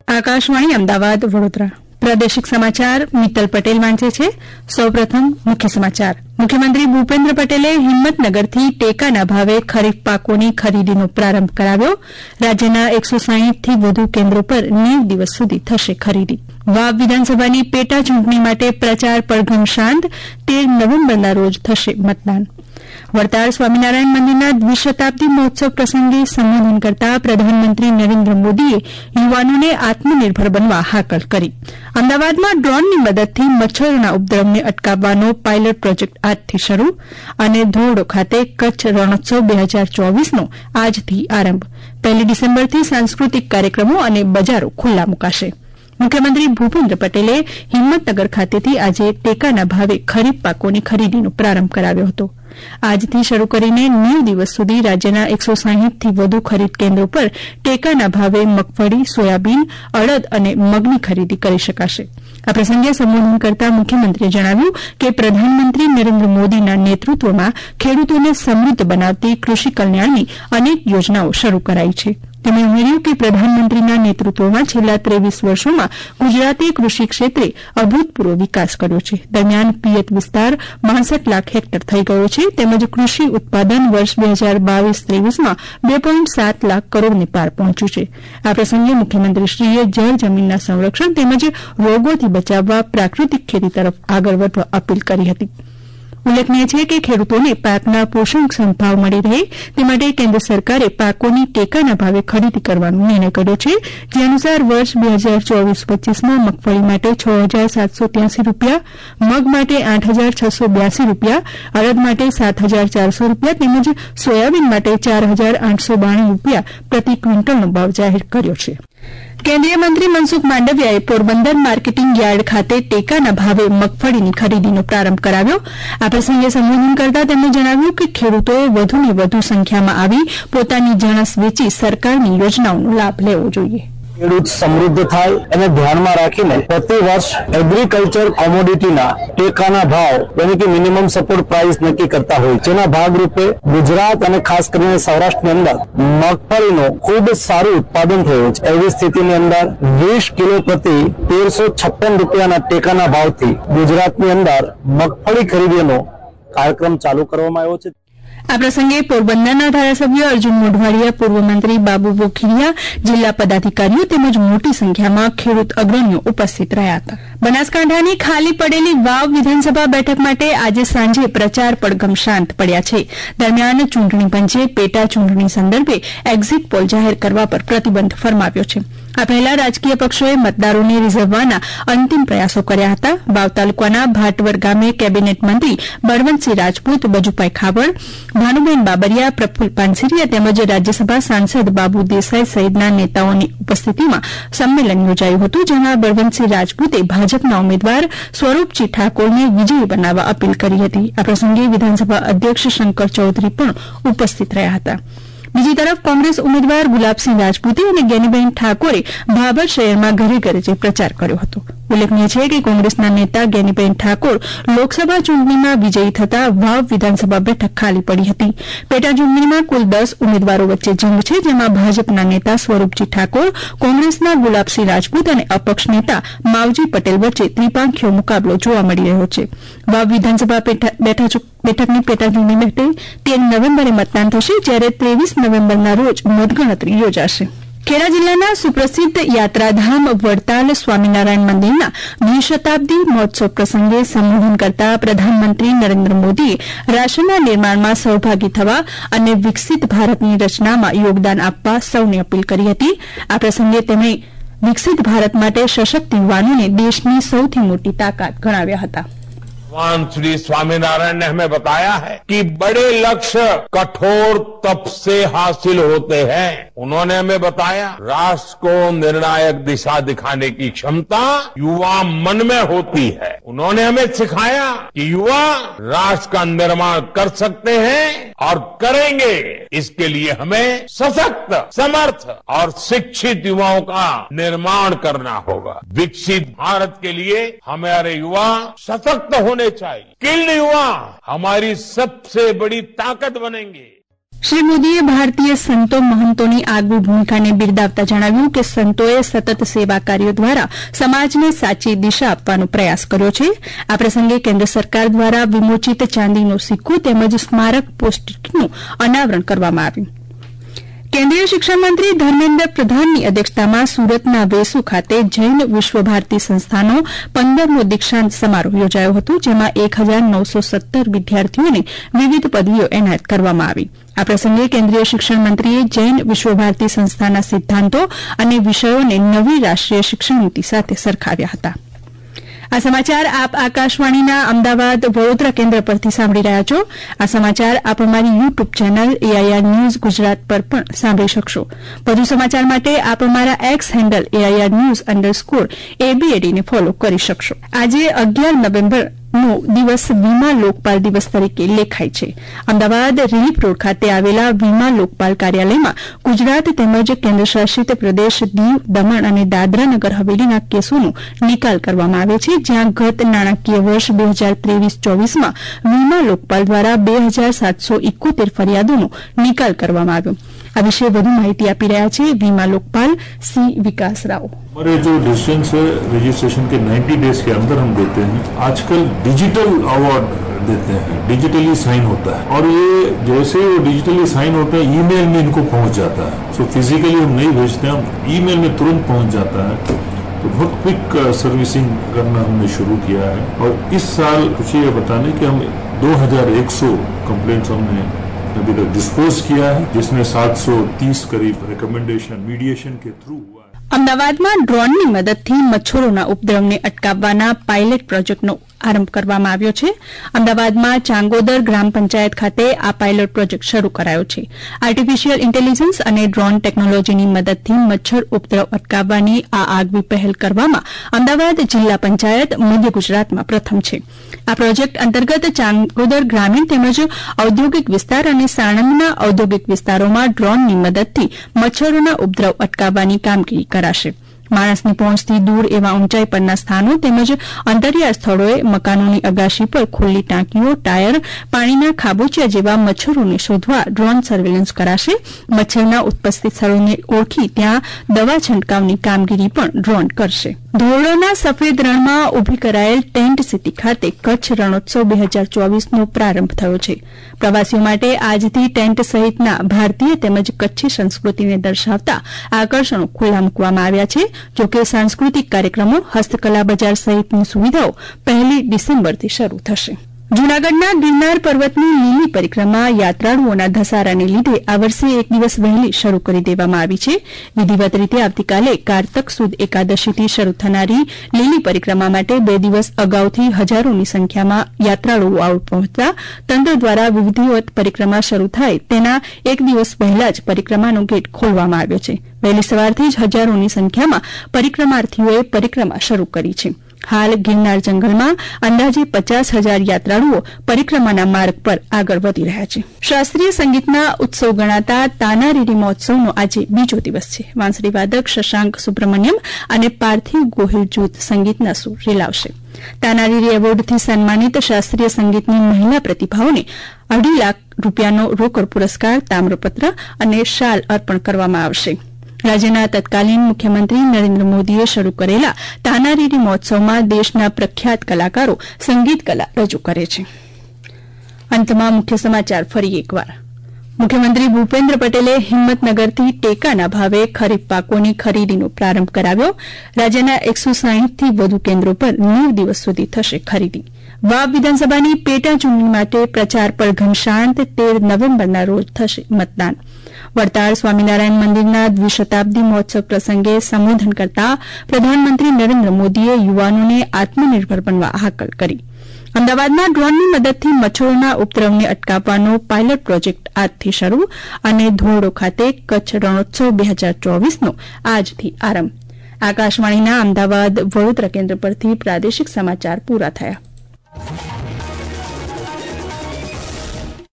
આકાશવાણી અમદાવાદ વડોદરા પ્રાદેશિક સમાચાર મિત્તલ પટેલ વાંચે છે. સૌપ્રથમ મુખ્ય સમાચાર. મુખ્યમંત્રી ભૂપેન્દ્ર પટેલે હિંમતનગરથી ટેકાના ભાવે ખરીફ પાકોની ખરીદીનો પ્રારંભ કરાવ્યો. રાજ્યના 160થી વધુ કેન્દ્રો પર 90 દિવસ સુધી થશે ખરીદી. વાવ વિધાનસભાની પેટા ચૂંટણી માટે પ્રચાર પડઘમ શાંત. 13 નવેમ્બરના રોજ થશે મતદાન. વડતાલ સ્વામિનારાયણ મંદિરના દ્વિશતાબ્દી મહોત્સવ પ્રસંગે સંબોધન કરતા પ્રધાનમંત્રી નરેન્દ્ર મોદીએ યુવાનોને આત્મનિર્ભર બનવા હાકલ કરી. અમદાવાદમાં ડ્રોનની મદદથી મચ્છરોના ઉપદ્રવને અટકાવવાનો પાયલોટ પ્રોજેક્ટ આજથી શરૂ અને ધોરડો ખાતે કચ્છ રણોત્સવ 2024નો આજથી આરંભ. 1 ડિસેમ્બરથી સાંસ્કૃતિક કાર્યક્રમો અને બજારો ખુલ્લા મુકાશે. મુખ્યમંત્રી ભૂપેન્દ્ર પટેલે હિંમતનગર ખાતેથી આજે ટેકાના ભાવે ખરીફ પાકોની ખરીદીનો પ્રારંભ કરાવ્યો હતો. આજથી શરૂ કરીને 90 દિવસ સુધી રાજ્યના 160થી વધુ ખરીદ કેન્દ્રો પર ટેકાના ભાવે મગફળી, સોયાબીન, અડદ અને મગની ખરીદી કરી શકાશે. આ પ્રસંગે સંબોધન કરતા મુખ્યમંત્રીએ જણાવ્યું કે પ્રધાનમંત્રી નરેન્દ્ર મોદીના નેતૃત્વમાં ખેડૂતોને સમૃદ્ધ બનાવતી કૃષિ કલ્યાણની અનેક યોજનાઓ શરૂ કરાઈ છે. તેમણે ઉમેર્યું કે પ્રધાનમંત્રીના નેતૃત્વમાં છેલ્લા 23 વર્ષોમાં ગુજરાતે કૃષિ ક્ષેત્રે અભૂતપૂર્વ વિકાસ કર્યો છે. દરમિયાન પિયત વિસ્તાર 62 લાખ હેક્ટર થઈ ગયો છે. તેમજ કૃષિ ઉત્પાદન વર્ષ 2022-23માં 2.7 લાખ કરોડને પાર પહોંચ્યું છે. આ પ્રસંગે મુખ્યમંત્રીશ્રીએ જળ જમીનના સંરક્ષણ તેમજ રોગોથી બચાવવા પ્રાકૃતિક ખેતી તરફ આગળ વધવા અપીલ કરી હતી. ઉલ્લેખનીય છે કે ખેડૂતોને પાકના પોષણક્ષમ ભાવ મળી રહે તે માટે કેન્દ્ર સરકારે પાકોની ટેકાના ભાવે ખરીદી કરવાનો નિર્ણય કર્યો છે. જે અનુસાર વર્ષ 2024-25માં મગફળી માટે 6,783 રૂપિયા, મગ માટે 8,682 રૂપિયા, અડદ માટે 7,400 રૂપિયા તેમજ સોયાબીન માટે 4,892 રૂપિયા પ્રતિ ક્વિન્ટલનો ભાવ જાહેર કર્યો છે. કેન્દ્રીય મંત્રી મનસુખ માંડવિયાએ પોરબંદર માર્કેટિંગ યાર્ડ ખાતે ટેકાના ભાવે મગફળીની ખરીદીનો પ્રારંભ કરાવ્યો. આ પ્રસંગે સંબોધન કરતા તેમણે જણાવ્યું કે ખેડૂતોએ વધુને વધુ સંખ્યામાં આવી પોતાની જણસ વેચી સરકારની યોજનાઓનો લાભ લેવો જોઈએ. ખેડૂત સમૃદ્ધ થાય એને ધ્યાનમાં રાખીને પ્રતિ વર્ષ એગ્રીકલ્ચર કોમોડિટીના ટેકાના ભાવ એટલે કે મિનિમમ સપોર્ટ પ્રાઇસ નક્કી કરતા હોય, જેના ભાગરૂપે ગુજરાત અને ખાસ કરીને સૌરાષ્ટ્રની અંદર મગફળીનું ખૂબ સારું ઉત્પાદન થયું છે. એવી સ્થિતિની અંદર 20 કિલો પ્રતિ 1356 રૂપિયાના ટેકાના ભાવથી ગુજરાતની અંદર મગફળી ખરીદીનો કાર્યક્રમ ચાલુ કરવામાં આવ્યો છે. આ પ્રસંગે પોરબંદરના ધારાસભ્ય અર્જુન મોઢવાડિયા, પૂર્વ મંત્રી બાબુ બોખીરિયા, જિલ્લા પદાધિકારીઓ તેમજ મોટી સંખ્યામાં ખેડૂત અગ્રણીઓ ઉપસ્થિત રહ્યા હતા. બનાસકાંઠાની ખાલી પડેલી વાવ વિધાનસભા બેઠક માટે આજે સાંજે પ્રચાર પડઘમ શાંત પડ્યા છે. દરમિયાન ચૂંટણી પંચે પેટા ચૂંટણી સંદર્ભે એક્ઝિટ પોલ જાહેર કરવા પર પ્રતિબંધ ફરમાવ્યો છે. આ પહેલા રાજકીય પક્ષોએ મતદારોને રીઝવવાના અંતિમ પ્રયાસો કર્યા હતા. વાવ તાલુકાના ભાટવર ગામે કેબિનેટ મંત્રી બળવંતસિંહ રાજપૂત, બજુભાઈ ખાબડ, ભાનુબેન બાબરિયા, પ્રફુલ્લ પાનસરિયા તેમજ રાજ્યસભા સાંસદ બાબુ દેસાઈ સહિતના નેતાઓની ઉપસ્થિતિમાં સંમેલન યોજાયું હતું. જેમાં બળવંતસિંહ રાજપૂતે ભાજપના ઉમેદવાર સ્વરૂપજી ઠાકોરને વિજયી બનાવવા અપીલ કરી હતી. આ પ્રસંગે વિધાનસભા અધ્યક્ષ શંકર ચૌધરી પણ ઉપસ્થિત રહ્યા હતા. બીજી તરફ કોંગ્રેસ ઉમેદવાર ગુલાબસિંહ રાજપૂતે અને જ્ઞાનીબેન ઠાકોરે ભાભર શહેરમાં ઘરે ઘરે જઈ પ્રચાર કર્યો હતો. ઉલ્લેખનીય છે કે કોંગ્રેસના નેતા જ્ઞાનીબેન ઠાકોર લોકસભા ચૂંટણીમાં વિજયી થતા વાવ વિધાનસભા બેઠક ખાલી પડી હતી. પેટા ચૂંટણીમાં કુલ 10 ઉમેદવારો વચ્ચે જંગ છે, જેમાં ભાજપના નેતા સ્વરૂપજી ઠાકોર, કોંગ્રેસના ગુલાબસિંહ રાજપૂત અને અપક્ષ નેતા માવજી પટેલ વચ્ચે ત્રિપાંખીયો મુકાબલો જોવા મળી રહ્યો છે. વાવ વિધાનસભા બેઠકની પેટાચૂંટણી માટે 13 નવેમ્બરે મતદાન થશે, જ્યારે 23 નવેમ્બરના રોજ મતગણતરી યોજાશે. ખેડા જિલ્લાના સુપ્રસિદ્ધ યાત્રાધામ વડતાલ સ્વામિનારાયણ મંદિરના દ્વિશતાબ્દી મહોત્સવ પ્રસંગે સંબોધન કરતા પ્રધાનમંત્રી નરેન્દ્ર મોદીએ રાષ્ટ્રના નિર્માણમાં સહભાગી થવા અને વિકસિત ભારતની રચનામાં યોગદાન આપવા સૌને અપીલ કરી હતી. આ પ્રસંગે તેમણે વિકસિત ભારત માટે સશક્ત યુવાનોને દેશની સૌથી મોટી તાકાત ગણાવ્યા હતા. भगवान श्री स्वामीनारायण ने हमें बताया है कि बड़े लक्ष्य कठोर तप से हासिल होते हैं. उन्होंने हमें बताया राष्ट्र को निर्णायक दिशा दिखाने की क्षमता युवा मन में होती है. उन्होंने हमें सिखाया कि युवा राष्ट्र का निर्माण कर सकते हैं और करेंगे. इसके लिए हमें सशक्त, समर्थ और शिक्षित युवाओं का निर्माण करना होगा. विकसित भारत के लिए हमारे युवा सशक्त होने चाहिए. स्किल्ड युवा हमारी सबसे बड़ी ताकत बनेंगे. શ્રી મોદીએ ભારતીય સંતો મહંતોની આગવી ભૂમિકાને બિરદાવતા જણાવ્યું કે સંતોએ સતત સેવા કાર્યો દ્વારા સમાજને સાચી દિશા આપવાનો પ્રયાસ કર્યો છે. આ પ્રસંગે કેન્દ્ર સરકાર દ્વારા વિમોચિત ચાંદીનો સિક્કો તેમજ સ્મારક પોસ્ટનું અનાવરણ કરવામાં આવ્યું. કેન્દ્રીય શિક્ષણ મંત્રી ધર્મેન્દ્ર પ્રધાનની અધ્યક્ષતામાં સુરતના વેસુ ખાતે જૈન વિશ્વભારતી સંસ્થાનો 15મો દીક્ષાંત સમારોહ યોજાયો હતો, જેમાં 1917 વિદ્યાર્થીઓને વિવિધ પદવીઓ એનાયત કરવામાં આવી. આ પ્રસંગે કેન્દ્રીય શિક્ષણ મંત્રીએ જૈન વિશ્વભારતી સંસ્થાના સિદ્ધાંતો અને વિષયોને નવી રાષ્ટ્રીય શિક્ષણ નીતિ સાથે સરખાવ્યા હતા. આ સમાચાર આપ આકાશવાણીના અમદાવાદ વડોદરા કેન્દ્ર પરથી સાંભળી રહ્યા છો. આ સમાચાર આપ અમારી YouTube channel AIR news Gujarat પર પણ સાંભળી શકશો. વધુ સમાચાર માટે આપ અમારા એક્સ હેન્ડલ AIR_ABAD ને ફોલો કરી શકશો. આજે 11 નવેમ્બર નો દિવસ વીમા લોકપાલ દિવસ તરીકે લેખાય છે. અમદાવાદ રિલીફ રોડ ખાતે આવેલા વીમા લોકપાલ કાર્યાલયમાં ગુજરાત તેમજ કેન્દ્રશાસિત પ્રદેશ દીવ, દમણ અને દાદરા નગર હવેલીના કેસોનો નિકાલ કરવામાં આવે છે, જ્યાં ગત નાણાકીય વર્ષ 2023-24માં વીમા લોકપાલ દ્વારા 2771 ફરિયાદોનો નિકાલ કરવામાં આવ્યો. આ વિશે વધુ માહિતી આપી રહ્યા છે વીमा लोकपाल सी विकास राव। हमारे जो डिस्टेंस है रजिस्ट्रेशन के 90 डेज के अंदर हम देते हैं। आजकल डिजिटल अवार्ड देते हैं, डिजिटली साइन होता है और ये जैसे वो डिजिटली साइन होता है ईमेल में इनको पहुंच जाता है। सो फिजिकली हम नहीं भेजते, हम ईमेल में तुरंत पहुंच जाता है। तो बहुत क्विक सर्विसिंग करना हमने शुरू किया है और इस साल कुछ ये बताने कि हम 2100 कंप्लेंट्स हमने अभी तक डिस्पोज किया है, जिसमें 730 करीब रिकमेंडेशन मीडिएशन के थ्रू हुआ है। અમદાવાદમાં ડ્રોનની મદદથી મચ્છરોના ઉપદ્રવને અટકાવવાના પાયલટ પ્રોજેક્ટનો આરંભ કરવામાં આવ્યો છે। અમદાવાદમાં ચાંગોદર ગ્રામ પંચાયત ખાતે આ પાયલોટ પ્રોજેક્ટ શરૂ કરાયો છે। આર્ટિફિશિયલ ઇન્ટેલિજન્સ અને ડ્રોન ટેકનોલોજીની મદદથી મચ્છર ઉપદ્રવ અટકાવવાની આ આગવી પહેલ કરવામાં અમદાવાદ જિલ્લા પંચાયત મધ્ય ગુજરાતમાં પ્રથમ છે। આ પ્રોજેક્ટ અંતર્ગત ચાંગોદર ગ્રામીણ તેમજ ઔદ્યોગિક વિસ્તાર અને સાણંદના ઔદ્યોગિક વિસ્તારોમાં ડ્રોનની મદદથી મચ્છરોના ઉપદ્રવ અટકાવવાની કામગીરી કરાશે। માણસની પહોંચથી દૂર એવા ઊંચાઈ પરના સ્થાનો તેમજ અંતરિયાળ સ્થળોએ મકાનોની અગાશી પર ખુલ્લી ટાંકીઓ, ટાયર, પાણીના ખાબોચિયા જેવા મચ્છરોને શોધવા ડ્રોન સર્વેલન્સ કરાશે। મચ્છરના ઉપસ્થિત સ્થળોને ઓળખી ત્યાં દવા છંટકાવની કામગીરી પણ ડ્રોન કરશે। ધોરડોના સફેદ રણમાં ઉભી કરાયેલ ટેન્ટ સિટી ખાતે કચ્છ રણોત્સવ 2024નો પ્રારંભ થયો છે। પ્રવાસીઓ માટે આજથી ટેન્ટ સહિતના ભારતીય તેમજ કચ્છી સંસ્કૃતિને દર્શાવતા આકર્ષણો ખુલ્લા મૂકવામાં આવ્યા છે। જોકે સાંસ્કૃતિક કાર્યક્રમો, હસ્તકલા બજાર સહિતની સુવિધાઓ 1 ડિસેમ્બરથી શરૂ થશે। જૂનાગઢના ગિરનાર પર્વતની લીલી પરિક્રમા યાત્રાળુઓના ધસારાને લીધે આ વર્ષે એક દિવસ વહેલી શરૂ કરી દેવામાં આવી છે। વિધિવત રીતે આવતીકાલે કારતક સુદ એકાદશીથી શરૂ થનારી લીલી પરિક્રમા માટે 2 દિવસ અગાઉથી હજારોની સંખ્યામાં યાત્રાળુઓ આવી પહોંચતા તંત્ર દ્વારા વિધિવત પરિક્રમા શરૂ થાય તેના એક દિવસ પહેલા જ પરિક્રમાનો ગેટ ખોલવામાં આવ્યો છે। વહેલી સવારથી જ હજારોની સંખ્યામાં પરિક્રમાર્થીઓએ પરિક્રમા શરૂ કરી છે। હાલ ગિરનાર જંગલમાં અંદાજે 50,000 યાત્રાળુઓ પરિક્રમાના માર્ગ પર આગળ વધી રહ્યા છે। શાસ્ત્રીય સંગીતના ઉત્સવ ગણાતા તાનારીરી મહોત્સવનો આજે બીજો દિવસ છે। વાંસળી વાદક શશાંક સુબ્રમણ્યમ અને પાર્થિવ ગોહિલ જૂથ સંગીતના સૂર રીલાવશે। તાનારીરી એવોર્ડથી સન્માનિત શાસ્ત્રીય સંગીતની મહિલા પ્રતિભાઓને 2.5 લાખ રૂપિયાનો રોકડ પુરસ્કાર, તામ્રપત્ર અને શાલ અર્પણ કરવામાં આવશે। રાજ્યના તત્કાલીન મુખ્યમંત્રી નરેન્દ્ર મોદીએ શરૂ કરેલા તાનારીરી મહોત્સવમાં દેશના પ્રખ્યાત કલાકારો સંગીત કલા રજૂ કરે છે। અંતમાં મુખ્ય સમાચાર ફરી એકવાર। મુખ્યમંત્રી ભૂપેન્દ્ર પટેલે હિંમતનગરથી ટેકાના ભાવે ખરીફ પાકોની ખરીદીનો પ્રારંભ કરાવ્યો। રાજ્યના 160થી વધુ કેન્દ્રો પર 9 દિવસ સુધી થશે ખરીદી। વાવ વિધાનસભાની પેટા ચૂંટણી માટે પ્રચાર પર ઘનશાંત 13 નવેમ્બરના રોજ થશે મતદાન। વડતાલ સ્વામિનારાયણ મંદિરના દ્વિશતાબ્દી મહોત્સવ પ્રસંગે સંબોધન કરતા પ્રધાનમંત્રી નરેન્દ્ર મોદીએ યુવાનોને આત્મનિર્ભર બનવા હાકલ કરી। અમદાવાદમાં ડ્રોનની મદદથી મચ્છરોના ઉપદ્રવને અટકાવવાનો પાયલટ પ્રોજેક્ટ આજથી શરૂ અને ધોરડો ખાતે કચ્છ રણોત્સવ 2024નો આજથી આરંભ। આકાશવાણીના અમદાવાદ વડોદરા કેન્દ્ર પરથી પ્રાદેશિક સમાચાર પૂરા થયા।